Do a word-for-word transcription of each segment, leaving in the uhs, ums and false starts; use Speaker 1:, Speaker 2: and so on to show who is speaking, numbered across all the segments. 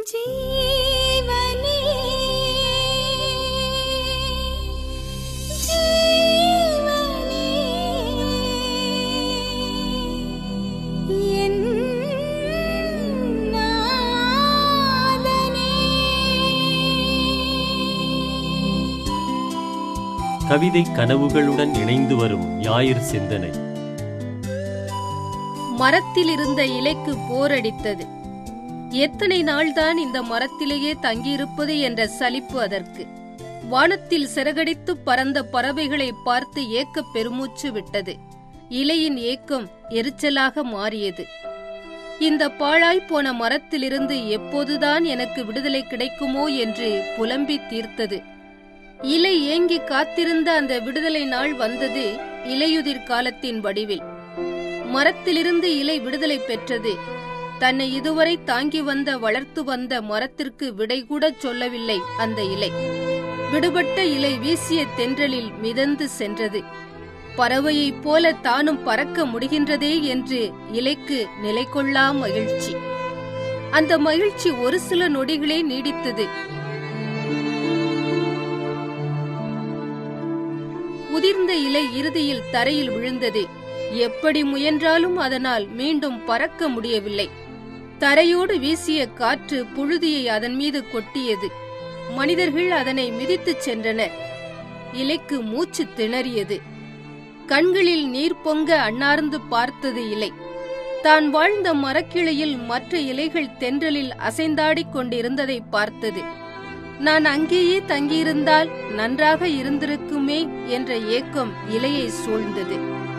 Speaker 1: ஜீவனே ஜீவனே என் நாதனே.
Speaker 2: கவிதை கனவுகளுடன் இணைந்து வரும் ஞாயிறு சிந்தனை.
Speaker 3: மரத்தில் இருந்த இலைக்கு போரடித்தது. எத்தனை நாள்தான் இந்த மரத்திலேயே தங்கியிருப்பது என்ற சலிப்பு அதற்கு. வானத்தில் சிறகடித்து பறந்த பறவைகளை பார்த்து ஏக்க பெருமூச்சு விட்டது. இலையின் ஏக்கம் எரிச்சலாக மாறியது. இந்த பாழாய் போன மரத்திலிருந்து எப்போதுதான் எனக்கு விடுதலை கிடைக்குமோ என்று புலம்பி தீர்த்தது. இலை ஏங்கி காத்திருந்த அந்த விடுதலை நாள் வந்தது இலையுதிர் காலத்தின் வடிவில். மரத்திலிருந்து இலை விடுதலை பெற்றது. தன்னை இதுவரை தாங்கி வந்த வளர்த்து வந்த மரத்திற்கு விடை கூட சொல்லவில்லை அந்த இலை. விடுபட்ட இலை வீசிய தென்றலில் மிதந்து சென்றது. பறவையைப் போல தானும் பறக்க முடிகின்றதே என்று இலைக்கு நிலை கொள்ளா மகிழ்ச்சி. அந்த மகிழ்ச்சி ஒரு சில நொடிகளே நீடித்தது. உதிர்ந்த இலை இறுதியில் தரையில் விழுந்தது. எப்படி முயன்றாலும் அதனால் மீண்டும் பறக்க முடியவில்லை. தரையோடு வீசிய காற்று புழுதியை அதன் மீது கொட்டியது. மனிதர்கள் அதனை மிதித்துச் சென்றனர். இலைக்கு மூச்சு திணறியது. கண்களில் நீர் பொங்க அண்ணார்ந்து பார்த்தது இலை. தான் வாழ்ந்த மரக்கிளையில் மற்ற இலைகள் தென்றலில் அசைந்தாடிக் கொண்டிருந்ததை பார்த்தது. நான் அங்கேயே தங்கியிருந்தால் நன்றாக இருந்திருக்குமே என்ற ஏக்கம் இலையை சூழ்ந்தது.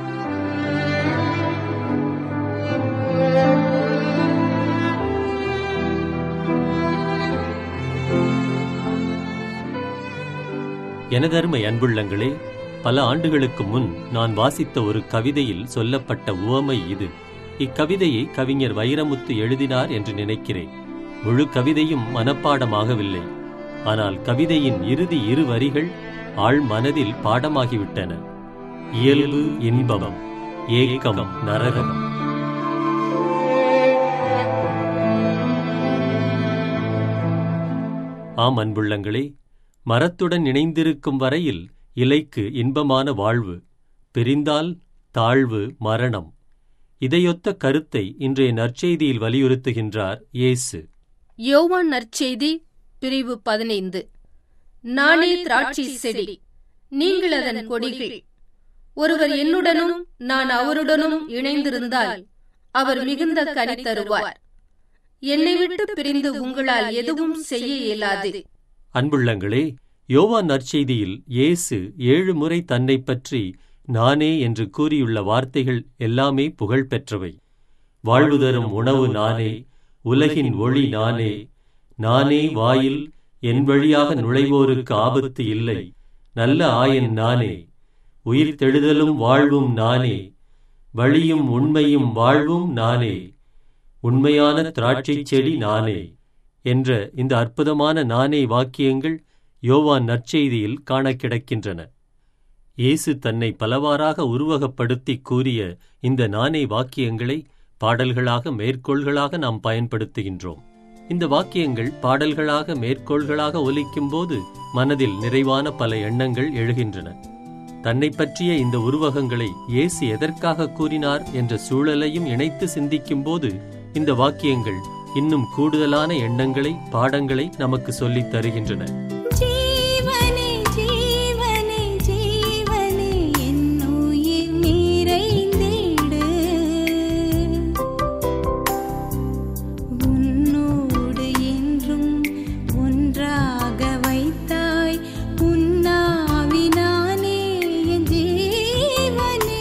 Speaker 2: எனதருமை அன்புள்ளங்களே, பல ஆண்டுகளுக்கு முன் நான் வாசித்த ஒரு கவிதையில் சொல்லப்பட்ட உவமை இது. இக்கவிதையை கவிஞர் வைரமுத்து எழுதினார் என்று நினைக்கிறேன். முழு கவிதையும் மனப்பாடமாகவில்லை. ஆனால் கவிதையின் இறுதி இரு வரிகள் ஆழ் மனதில் பாடமாகிவிட்டன. இயல்பு இன்பம், ஏக்கம் நரகம். ஆம் அன்புள்ளங்களே, மரத்துடன் இணைந்திருக்கும் வரையில் இலைக்கு இன்பமான வாழ்வு, பிரிந்தால் தாழ்வு, மரணம். இதையொத்த கருத்தை இன்றைய நற்செய்தியில் வலியுறுத்துகின்றார் இயேசு.
Speaker 3: யோவான் நற்செய்தி பிரிவு பதினைந்து. நானே திராட்சை செடி, நீங்கள் அதன் கொடிகள். ஒருவர் என்னுடனும் நான் அவருடனும் இணைந்திருந்தால் அவர் மிகுந்த கனி தருவார். என்னை விட்டு பிரிந்து உங்களால் எதுவும் செய்ய இயலாது.
Speaker 2: அன்புள்ளங்களே, யோவான் நற்செய்தியில் இயேசு ஏழு முறை தன்னை பற்றி நானே என்று கூறியுள்ள வார்த்தைகள் எல்லாமே புகழ் பெற்றவை. வாழ்வு தரும் உணவு நானே, உலகின் ஒளி நானே, நானே வாயில், என் வழியாக நுழைவோருக்கு ஆபத்து இல்லை, நல்ல ஆயன் நானே, உயிர் தெழுதலும் வாழ்வும் நானே, வழியும் உண்மையும் வாழ்வும் நானே, உண்மையான திராட்சை செடி நானே என்ற இந்த அற்புதமான நானே வாக்கியங்கள் யோவான் நற்செய்தியில் காண கிடக்கின்றன. இயேசு தன்னை பலவாறாக உருவகப்படுத்தி கூறிய இந்த நானே வாக்கியங்களை பாடல்களாக மேற்கோள்களாக நாம் பயன்படுத்துகின்றோம். இந்த வாக்கியங்கள் பாடல்களாக மேற்கோள்களாக ஒலிக்கும்போது மனதில் நிறைவான பல எண்ணங்கள் எழுகின்றன. தன்னை பற்றிய இந்த உருவகங்களை இயேசு எதற்காக கூறினார் என்ற சூழலையும் இணைத்து சிந்திக்கும்போது இந்த வாக்கியங்கள் இன்னும் கூடுதலான எண்ணங்களை, பாடங்களை நமக்கு சொல்லித் தருகின்றன.
Speaker 1: ஜீவனே ஜீவனே ஜீவனே என் உயிர் நிறைந்திடு, உன்னோடு என்றும் ஒன்றாக வைத்தாய் உன்னாவினானே என் ஜீவனே.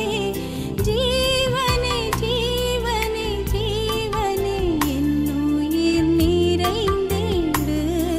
Speaker 1: ஜீவனே ஜீவனே ஜீவனே என் உயிர் நிறைந்திடு.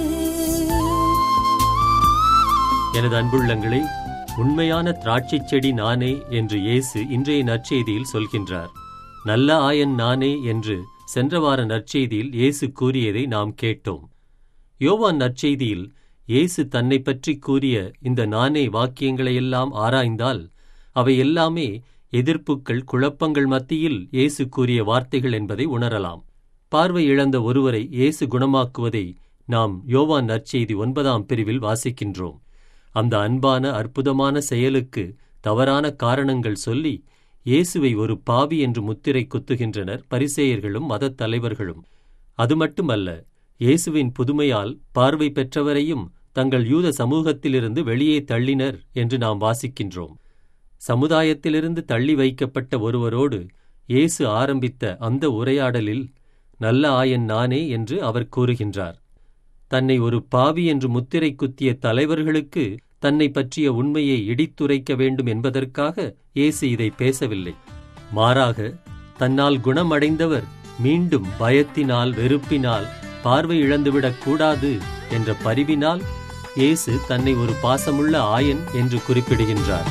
Speaker 2: எனது அன்புள்ளங்களே, உண்மையான திராட்சை செடி நானே என்று இயேசு இன்றைய நற்செய்தியில் சொல்கின்றார். நல்ல ஆயன் நானே என்று சென்ற வார நற்செய்தியில் இயேசு கூறியதை நாம் கேட்டோம். யோவான் நற்செய்தியில் இயேசு தன்னை பற்றி கூறிய இந்த நானே வாக்கியங்களையெல்லாம் ஆராய்ந்தால் அவை எல்லாமே எதிர்ப்புக்கள், குழப்பங்கள் மத்தியில் இயேசு கூறிய வார்த்தைகள் என்பதை உணரலாம். பார்வை இழந்த ஒருவரை இயேசு குணமாக்குவதை நாம் யோவான் நற்செய்தி ஒன்பதாம் பிரிவில் வாசிக்கின்றோம். அந்த அன்பான அற்புதமான செயலுக்கு தவறான காரணங்கள் சொல்லி இயேசுவை ஒரு பாவி என்று முத்திரை குத்துகின்றனர் பரிசேயர்களும் மதத் தலைவர்களும். அது மட்டுமல்ல, இயேசுவின் புதுமையால் பார்வை பெற்றவரையும் தங்கள் யூத சமூகத்திலிருந்து வெளியே தள்ளினர் என்று நாம் வாசிக்கின்றோம். சமுதாயத்திலிருந்து தள்ளி வைக்கப்பட்ட ஒருவரோடு இயேசு ஆரம்பித்த அந்த உரையாடலில் நல்ல ஆயன் நானே என்று அவர் கூறுகின்றார். தன்னை ஒரு பாவி என்று முத்திரை குத்திய தலைவர்களுக்கு தன்னை பற்றிய உண்மையை இடித்துரைக்க வேண்டும் என்பதற்காக இயேசு இதை பேசவில்லை. மாறாக, தன்னால் குணமடைந்தவர் மீண்டும் பயத்தினால் வெறுப்பினால் பார்வை இழந்துவிடக் கூடாது என்ற பரிவினால் இயேசு தன்னை ஒரு பாசமுள்ள ஆயன் என்று குறிப்பிடுகின்றார்.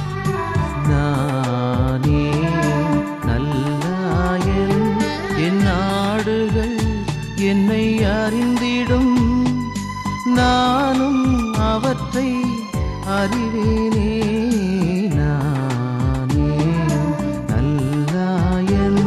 Speaker 4: நானே நல்ல ஆயன், என் ஆடுகள் என்னை அறிந்திடும், நானும் அவற்றை அறிவேனே. நானே நல்ல ஆயன்.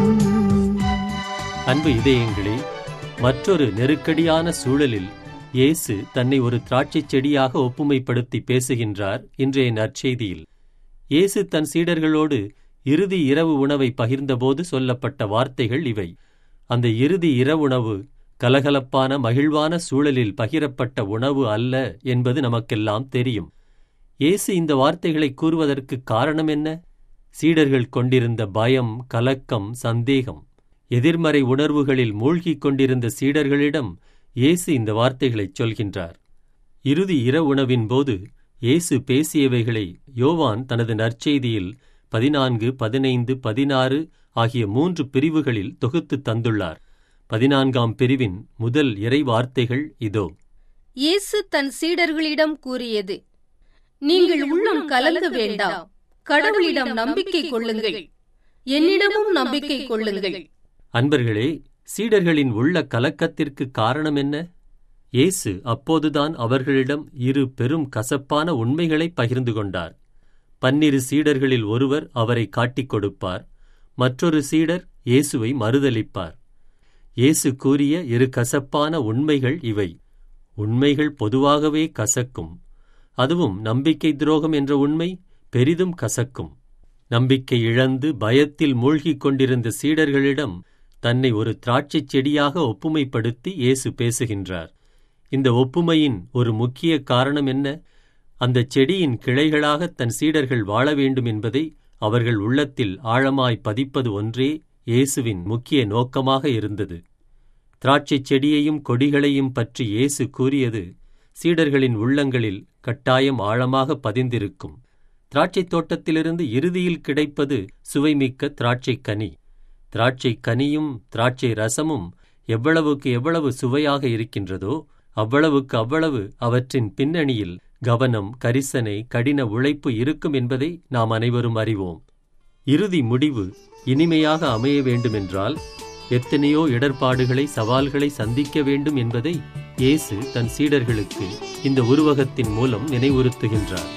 Speaker 2: அன்பு இதயங்களே, மற்றொரு நெருக்கடியான சூழலில் இயேசு தன்னை ஒரு திராட்சைச் செடியாக ஒப்புமைப்படுத்தி பேசுகின்றார். இன்றைய நற்செய்தியில் இயேசு தன் சீடர்களோடு இறுதி இரவு உணவை பகிர்ந்தபோது சொல்லப்பட்ட வார்த்தைகள் இவை. அந்த இறுதி இரவுணவு கலகலப்பான மகிழ்வான சூழலில் பகிரப்பட்ட உணவு அல்ல என்பது நமக்கெல்லாம் தெரியும். இயேசு இந்த வார்த்தைகளை கூறுவதற்கு காரணம் என்ன? சீடர்கள் கொண்டிருந்த பயம், கலக்கம், சந்தேகம், எதிர்மறை உணர்வுகளில் மூழ்கிக் கொண்டிருந்த சீடர்களிடம் இயேசு இந்த வார்த்தைகளைச் சொல்கின்றார். இறுதி இரவுணவின் போது இயேசு பேசியவைகளை யோவான் தனது நற்செய்தியில் பதினான்கு, பதினைந்து, பதினாறு ஆகிய மூன்று பிரிவுகளில் தொகுத்து தந்துள்ளார். பதினான்காம் பிரிவின் முதல் இறை வார்த்தைகள் இதோ.
Speaker 3: இயேசு தன் சீடர்களிடம் கூறியது, நீங்கள் உள்ளம் கலங்க வேண்டாம், கடவுளிடம் நம்பிக்கை கொள்ளுங்கள், என்னிடமும் நம்பிக்கை கொள்ளுங்கள்.
Speaker 2: அன்பர்களே, சீடர்களின் உள்ள கலக்கத்திற்கு காரணம் என்ன? இயேசு அப்போதுதான் அவர்களிடம் இரு பெரும் கசப்பான உண்மைகளை பகிர்ந்து கொண்டார். பன்னிரு சீடர்களில் ஒருவர் அவரை காட்டிக் கொடுப்பார், மற்றொரு சீடர் இயேசுவை மறுதலிப்பார். இயேசு கூறிய இரு கசப்பான உண்மைகள் இவை. உண்மைகள் பொதுவாகவே கசக்கும். அதுவும் நம்பிக்கை துரோகம் என்ற உண்மை பெரிதும் கசக்கும். நம்பிக்கை இழந்து பயத்தில் மூழ்கிக் கொண்டிருந்த சீடர்களிடம் தன்னை ஒரு திராட்சைச் செடியாக ஒப்புமைப்படுத்தி இயேசு பேசுகின்றார். இந்த ஒப்புமையின் ஒரு முக்கிய காரணம் என்ன? அந்த செடியின் கிளைகளாக தன் சீடர்கள் வாழ வேண்டும் என்பதை அவர்கள் உள்ளத்தில் ஆழமாய் பதிப்பது ஒன்றே இயேசுவின் முக்கிய நோக்கமாக இருந்தது. திராட்சைச் செடியையும் கொடிகளையும் பற்றி இயேசு கூறியது சீடர்களின் உள்ளங்களில் கட்டாயம் ஆழமாக பதிந்திருக்கும். திராட்சைத் தோட்டத்திலிருந்து இறுதியில் கிடைப்பது சுவைமிக்க திராட்சைக் கனி. திராட்சைக் கனியும் திராட்சை ரசமும் எவ்வளவுக்கு எவ்வளவு சுவையாக இருக்கின்றதோ அவ்வளவுக்கு அவ்வளவு அவற்றின் பின்னணியில் கவனம், கரிசனை, கடின உழைப்பு இருக்கும் என்பதை நாம் அனைவரும் அறிவோம். இறுதி முடிவு இனிமையாக அமைய வேண்டுமென்றால் எத்தனையோ இடர்பாடுகளை, சவால்களை சந்திக்க வேண்டும் என்பதை இயேசு தன் சீடர்களுக்கு இந்த உருவகத்தின் மூலம் நினைவுறுத்துகின்றார்.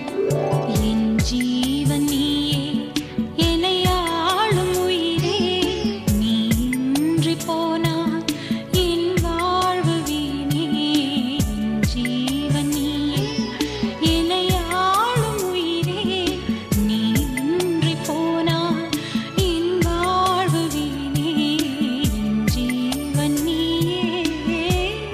Speaker 1: என் ஜீவன் நீயே, என்னை ஆளும் உயிரே, நீ இன்றி போனால் என் வாழ்வு வீணே. என் ஜீவன் நீயே, என்னை ஆளும் உயிரே, நீ இன்றி போனால் என் வாழ்வு வீணே. என் ஜீவன் நீயே.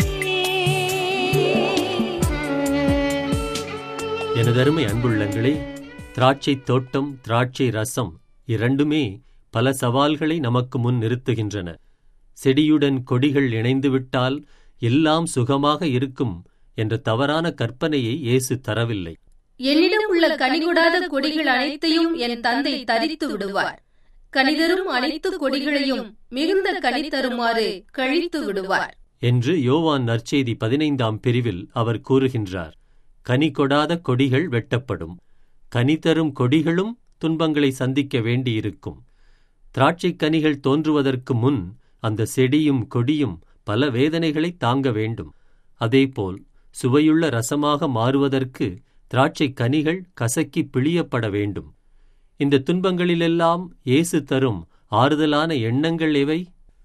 Speaker 2: எனதருமை அன்புள்ளங்களே, திராட்சைத் தோட்டம், திராட்சை ரசம் இரண்டுமே பல சவால்களை நமக்கு முன் நிறுத்துகின்றன. செடியுடன் கொடிகள் இணைந்துவிட்டால் எல்லாம் சுகமாக இருக்கும் என்ற தவறான கற்பனையை இயேசு தரவில்லை.
Speaker 3: என்னிடம் உள்ள கனிகொடாத கொடிகள் அனைத்தையும் என் தந்தை தரித்து விடுவார், கனிதரும் அனைத்து கொடிகளையும் மிகுந்த கனி தருமாறு கழித்து விடுவார்
Speaker 2: என்று யோவான் நற்செய்தி பதினைந்தாம் பிரிவில் அவர் கூறுகின்றார். கனி கொடாத கொடிகள் வெட்டப்படும், கனி தரும் கொடிகளும் துன்பங்களை சந்திக்க வேண்டியிருக்கும். திராட்சைக் கனிகள் தோன்றுவதற்கு முன் அந்த செடியும் கொடியும் பல வேதனைகளை தாங்க வேண்டும். அதேபோல் சுவையுள்ள ரசமாக மாறுவதற்கு திராட்சைக் கனிகள் கசக்கி பிழியப்பட வேண்டும். இந்த துன்பங்களிலெல்லாம் இயேசு தரும் ஆறுதலான எண்ணங்கள் எவை?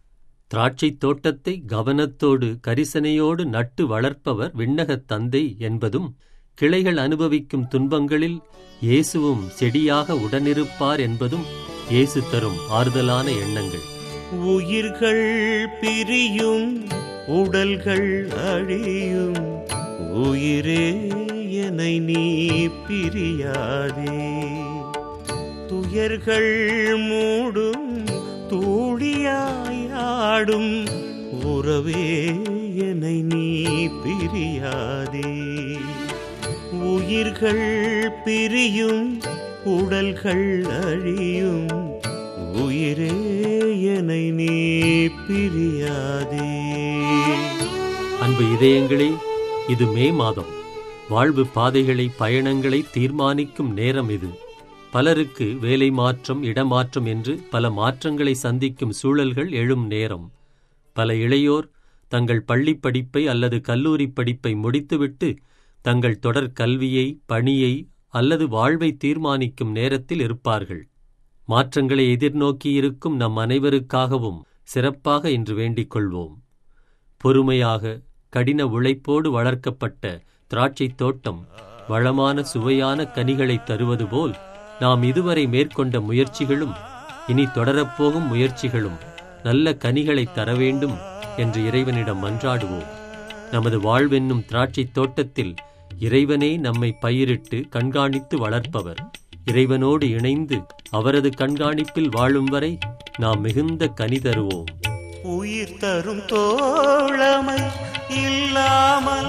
Speaker 2: திராட்சைத் தோட்டத்தை கவனத்தோடு கரிசனையோடு நட்டு வளர்ப்பவர் விண்ணகத் தந்தை என்பதும், கிளைகள் அனுபவிக்கும் துன்பங்களில் இயேசுவும் செடியாக உடனிருப்பார் என்பதும் இயேசு தரும் ஆறுதலான எண்ணங்கள்.
Speaker 5: உயிர்கள் பிரியும், உடல்கள் அழியும், உயிரே என்னை நீ பிரியாதே. துயர்கள் மூடும், தூளியாயாடும், உறவே என்னை நீ பிரியாதே. உயிர்கள் பிரியும், உடல்கள் அழியும், உயிரே என்னை நீ பிரியாதே.
Speaker 2: அன்பு இதயங்களே, இது மே மாதம். வாழ்வு பாதைகளை, பயணங்களை தீர்மானிக்கும் நேரம் இது. பலருக்கு வேலை மாற்றம், இடமாற்றம் என்று பல மாற்றங்களை சந்திக்கும் சூழல்கள் எழும் நேரம். பல இளையோர் தங்கள் பள்ளிப் படிப்பை அல்லது கல்லூரி படிப்பை முடித்துவிட்டு தங்கள் தொடர் கல்வியை, பணியை அல்லது வாழ்வை தீர்மானிக்கும் நேரத்தில் இருப்பார்கள். மாற்றங்களை எதிர்நோக்கியிருக்கும் நம் அனைவருக்காகவும் சிறப்பாக இன்று வேண்டிக் கொள்வோம். பொறுமையாக கடின உழைப்போடு வளர்க்கப்பட்ட திராட்சைத் தோட்டம் வளமான சுவையான கனிகளை தருவது போல், நாம் இதுவரை மேற்கொண்ட முயற்சிகளும் இனி தொடரப்போகும் முயற்சிகளும் நல்ல கனிகளை தர வேண்டும் என்று இறைவனிடம் மன்றாடுவோம். நமது வாழ்வென்னும் திராட்சைத் தோட்டத்தில் இறைவனே நம்மை பயிரிட்டு கண்காணித்து வளர்ப்பவர். இறைவனோடு இணைந்து அவரது கண்காணிப்பில் வாழும் வரை நாம் மிகுந்த கனி தருவோம்.
Speaker 5: உயிர் தரும் தோழமை இல்லாமல்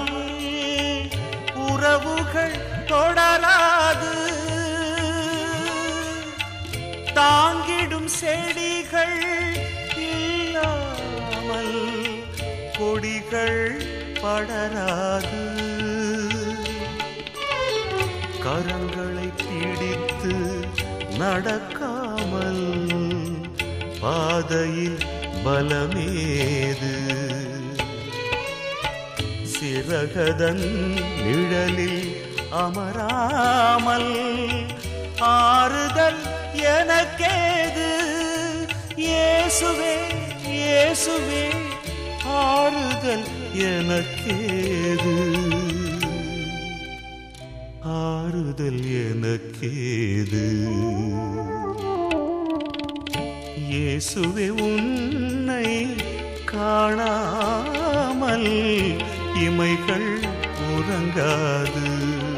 Speaker 5: உறவுகள் தொடராது. தாங்கிடும் செடிகள் இல்லாமல் கொடிகள் படராது. கரங்களை பிடித்து நடக்காமல் பாதையில் பலமேது. சிறகதன் நிழலில் அமராமல் ஆறுதல் எனக்கேது. இயேசுவே இயேசுவே ஆறுதல் எனக்கேது. ஆறுதல் எனக்கேது. இயேசுவே உன்னை காணாமல் இமைகள் உறங்காது.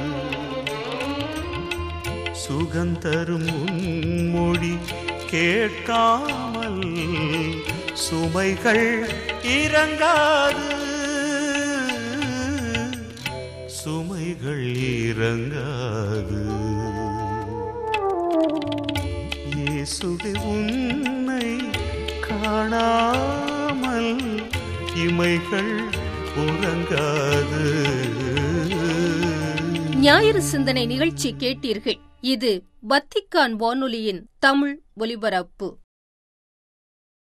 Speaker 5: சுகந்தரும் உன்மொழி கேட்காமல் சுமைகள் இறங்காது. சுமைகள் இறங்காது. இயேசுவே உன்னை காணாமல் இமைகள் உறங்காது.
Speaker 3: ஞாயிறு சிந்தனை நிகழ்ச்சி கேட்டீர்கள். இது வத்திக்கான் வானொலியின் தமிழ் ஒலிபரப்பு.